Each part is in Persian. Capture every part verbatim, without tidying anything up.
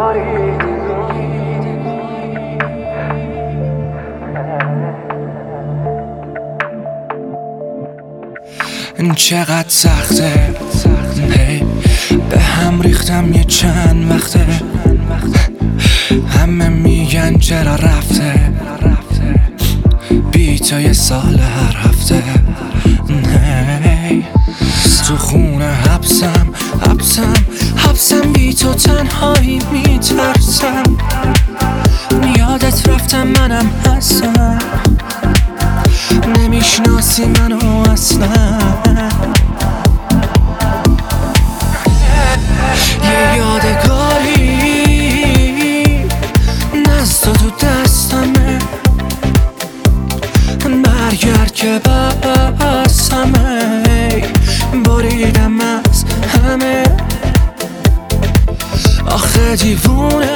چقدر سخته هی به هم ریختم یه چند وقته، همه میگن چرا رفته بی تو یه سال هر هفته. هی تو خونه حبسم حبسم حبسم بی تو تنهایی میترسم، یادت رفتم منم هستم، نمیشناسی منو اصلا. یه یادگاری نزد تو تو دستمه، برگرد که بسمه، بریدم از همه. آخه دیوونه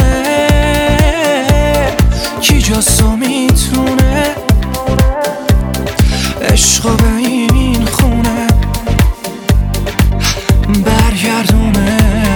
کی جاسو میتونه عشقو به این خونه برگردونه.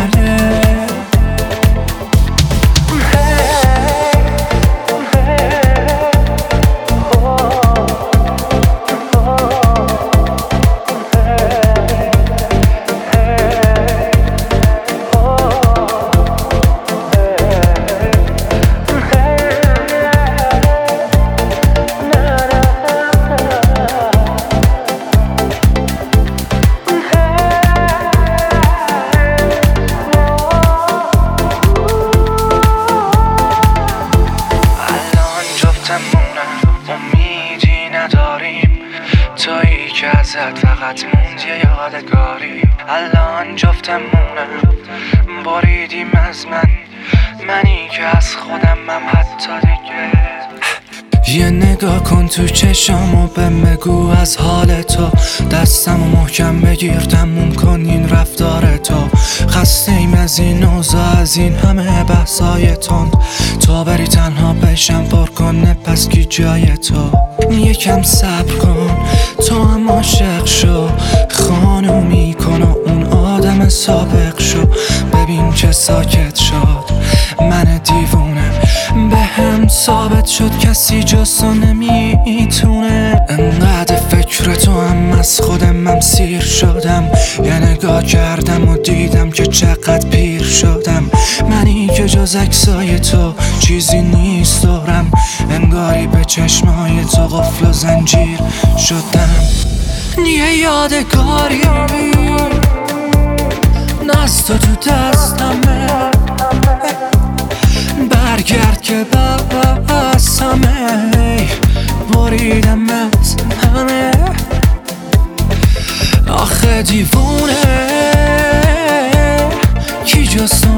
امیدی نداریم تویی که ازت فقط موند یه یادگاری. الان جفتمونم بریدیم از من، منی که از خودمم حتی دیگه. یه نگاه کن تو چشامو به مگو از حال تو، دستمو محکم بگیر تموم کن این رفتار تو. خسته‌ایم از این اوضاع از این همه بحثای تند، تو بری تنها بشم پر کنه پس کی جای تو. یکم صبر کن تو هم عاشق شو، خانومی کن و اون آدم سابق شو، ببین که ساکت شد من دیوونه. به هم ثابت شد کسی جستو نمیتونه، انقدر فکر تو هم از خودم سیر شدم. یه نگاه کردم و دیدم که چقدر پیر شدم، منی که جز عکسای تو چیزی نیست دورم. انگاری به چشمای تو قفل و زنجیر شدم. یه یادگاری نست تو تو دستمه، برگرد که بسمه، بریدم از همه. آخه دیوونه کی جز